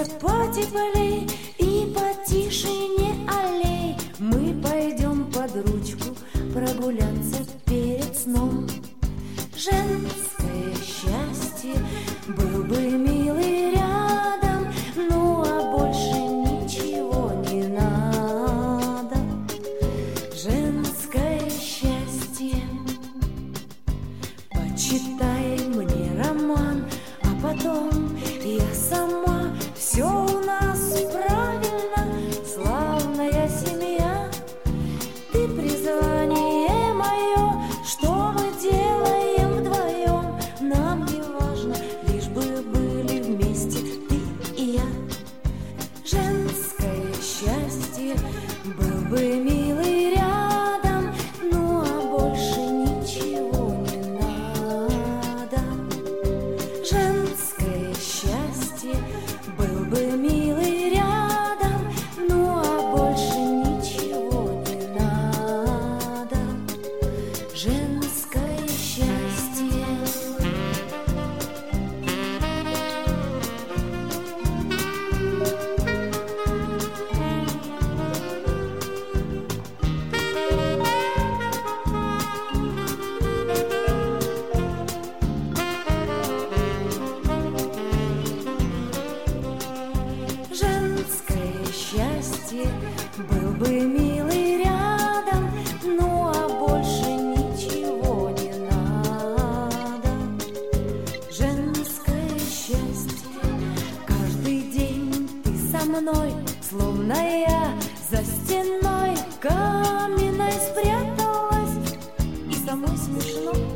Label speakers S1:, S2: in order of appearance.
S1: ветер потеплей и потише не аллей. Мы пойдем под ручку прогуляться перед сном. Женское счастье, был бы милый рядом, ну а больше ничего не надо. Женское счастье. Почитай мне роман, а потом я сама. Все у нас правильно, славная семья. Ты призвание мое, что мы делаем вдвоем. Нам не важно, лишь бы были вместе ты и я. Женское счастье, был бы милый рядом, ну а больше ничего не надо. Женское счастье, был бы милый рядом, ну а больше ничего не надо. Женское счастье. Женское счастье, был бы милый рядом, ну а больше ничего не надо. Женское счастье, каждый день ты со мной, словно я за стеной каменной спряталась, и самой смешно.